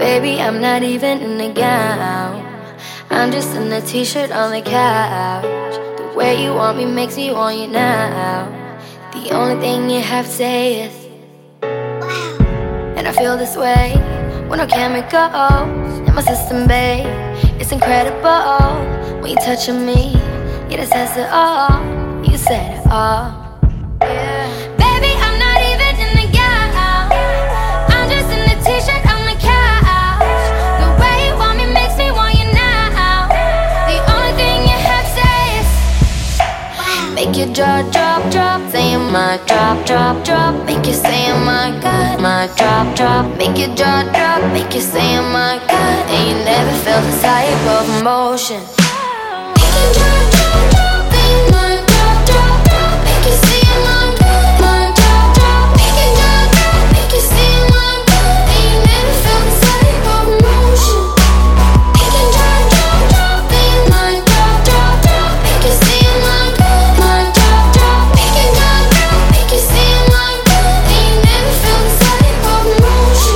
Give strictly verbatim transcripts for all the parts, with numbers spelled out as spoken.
Baby, I'm not even in a gown. I'm just in a t-shirt on the couch. The way you want me makes me want you now. The only thing you have to say is wow. And I feel this way when no chemicals in my system, babe. It's incredible when you touching me. Yeah, that says it all. You said it all. Yeah. Baby, I'm not even in the gown. I'm just in a t-shirt on the couch. The way you want me makes me want you now. The only thing you have to say is wow. Make your jaw drop, drop. Saying my drop, drop, drop. Make you say oh my God. My drop, drop. Make your jaw drop. Make you say oh my God. And you never felt this type of emotion. Make your jaw drop, drop. Saying my drop, drop, drop. Make you say oh my God. My drop, drop. Make your jaw drop. Make you say oh my God. And you never felt this type of emotion. Make your jaw drop, drop. Saying my drop, drop, drop. Make you say oh my God. My drop, drop. Make your jaw drop. Make you say oh my God. And you never felt this type of emotion.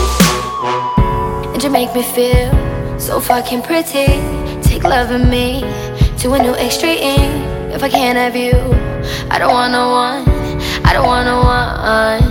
And you make me feel so fucking pretty. Take love in me to a new extreme. If I can't have you, I don't want no one. I don't want no one.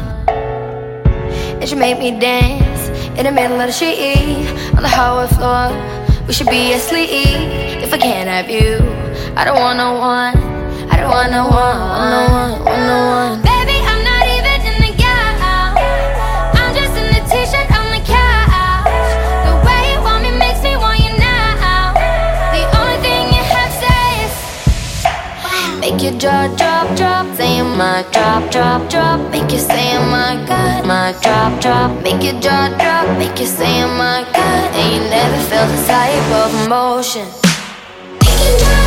And you make me dance in the middle of the street on the hardwood floor. We should be asleep. If I can't have you, I don't want no one. I don't want no one. No one. Want no one. Baby, I'm not even in the gown. I'm just in a t-shirt on the couch. The way you want me makes me want you now. The only thing you have to say is wow. Make your jaw drop, drop. Saying my drop, drop, drop. Make you say oh my God. My drop, drop. Make your jaw drop. Make you say oh my God. And you never felt this type of emotion. Make your jaw